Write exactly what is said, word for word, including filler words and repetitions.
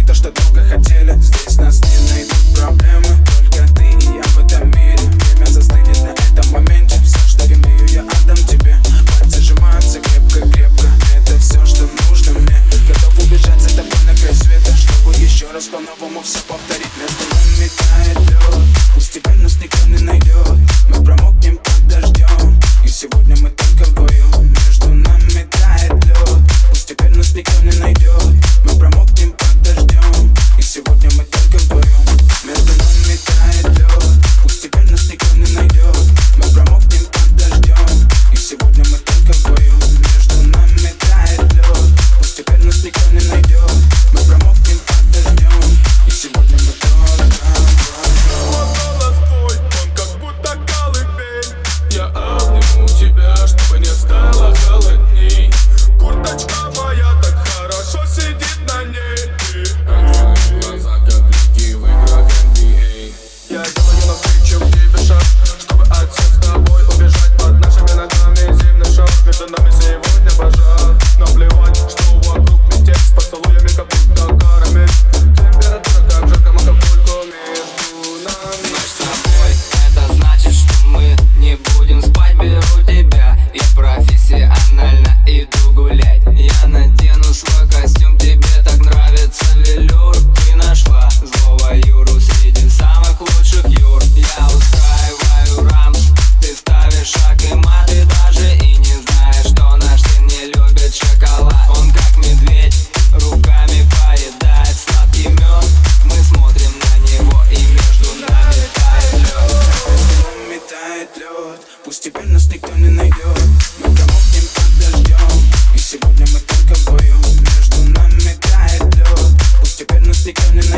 то, что долго хотели. Здесь нас не найдут проблемы, только ты и я в этом мире. Время застынет на этом моменте. Все, что имею, я отдам тебе. Пальцы сжимаются крепко-крепко. Это все, что нужно мне. Готов убежать за тобой на край света, чтобы еще раз по-новому все повторить. Между нами тает лед, пусть теперь нас никто не найдет. Мы промокнем под дождем, и сегодня мы только вдвоем. Между нами тает лед, пусть теперь нас никто не найдет. Мы промокнем под дождем, и сегодня мы только вдвоем. Между нами тает лед, пусть теперь нас никто не найдет. Мы промокнем под дождем, и сегодня мы только вдвоем. Между нами тает лед, пусть теперь нас никто не найдет. Мы промокнем под дождем, и сегодня мы только вдвоем. Голос твой, он как будто колыбель. Я обниму тебя, чтобы не стало холодней. Курточка моя так хорошо сидит на ней. А твои глаза как лиги в играх эн би эй. Я делаю навстречу тебе шаг, чтобы от всех с тобой убежать. Под нашими ногами зимний шаг, между нами сегодня пожар. Наплевать, что вокруг метель, с поцелуями как будто карамель. Температура как жарко, макапульку между нами. Ночь с тобой, это значит, что мы не будем спать. Беру тебя, я профессионально иду гулять. Я надену свой костюм, тебе так нравится велюр. Ты нашла злого Юру среди самых лучших Юр. Я устраиваю рамс, ты ставишь шаг и мат. Ты даже и не знаешь, что наш сын не любит шоколад. Он как медведь, руками поедает сладкий мед. Мы смотрим на него, и между нами тает лед. Между нами тает лед, пусть теперь нас никто не найдет. Мы промокнем под дождем, и сегодня мы только вдвоем. Между нами тает лед, пусть теперь нас никто не найдет.